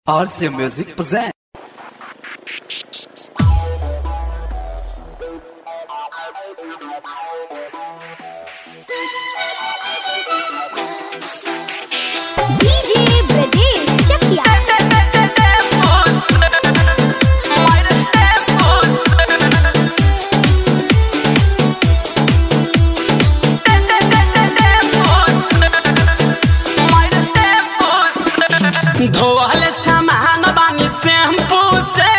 RCA Music presents. DJ Brajesh Chakia. धोवल सामान बानी शैम्पू से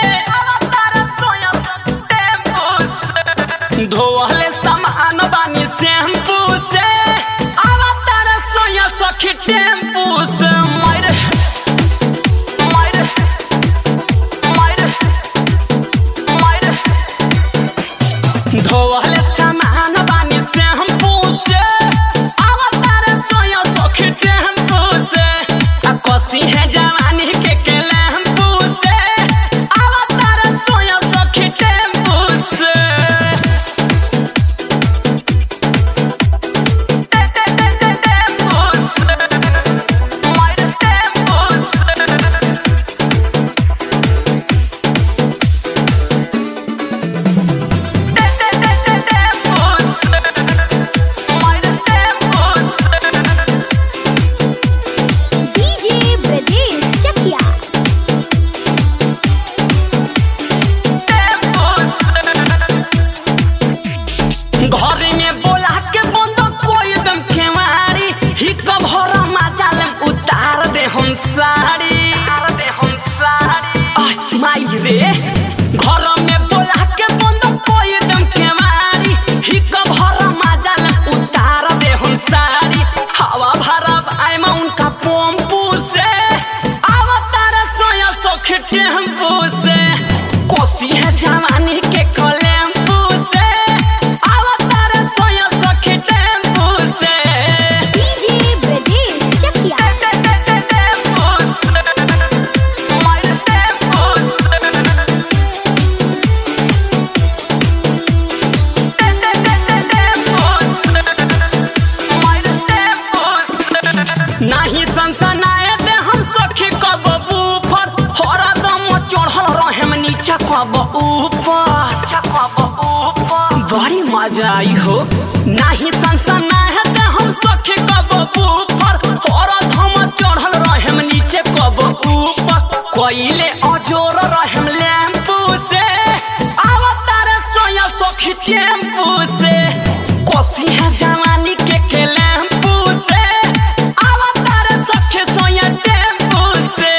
धोवल सामान बानी शैम्पू से अवतार सोया सखी टेम्पू से मारे मारे मारे मारे धोवल सामान बानी शैम्पू से अवतार सोया सखी टेम्पू से कसी है जवानी के लैम्पू से अवतार सोया सखी टेम्पू से घर में बोला के बंद कोई दम खेवाड़ी ही कब हरा माचालम उतार दे हम साड़ी माई रे घर में बोला के बंद कोई दम खेवाड़ी ही कब हरा माचालम उतार दे हम साड़ी हवा भरा आए में उनका पंपू से अवतार सोया सखी टेम्पू से कोसी है जवानी के कलेम्पू से अवतार सोया सखी टेम्पू से DJ Brajesh Chakia. नहीं सनसनाए दे हम सखी कब ऊपर हरा दम चढ़ल रहे नीचे कब ऊपर बड़ी मजा आई हो नहीं सनसनाए दे हम सखी कब ऊपर हरा दम चढ़ल रहे नीचे कब ऊपर कोइले अजोर रहे लैम्पू से अवतार सोया सखी टेम्पू से कोसी है जवानी के लैम्पू से अवतार सखी सोया टेम्पू से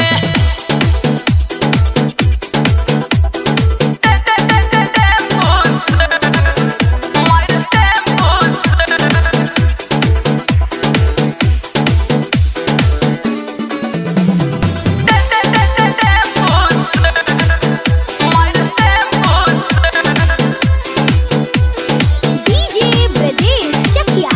DJ Brajesh Chakia.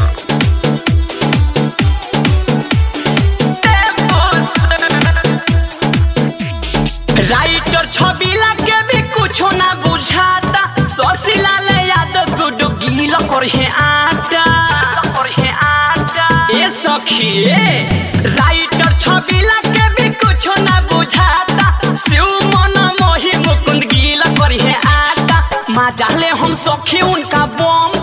Writer Chhabila के भी कुछो ना बुझाता शशिलाल यादव गुडू गीला करहे आटा ए सखी राइटर छबिला के भी कुछो ना बुझाता शिव मन मोहि मुकुंद गीला करहे आटा मजा ले हम सखी उनका बम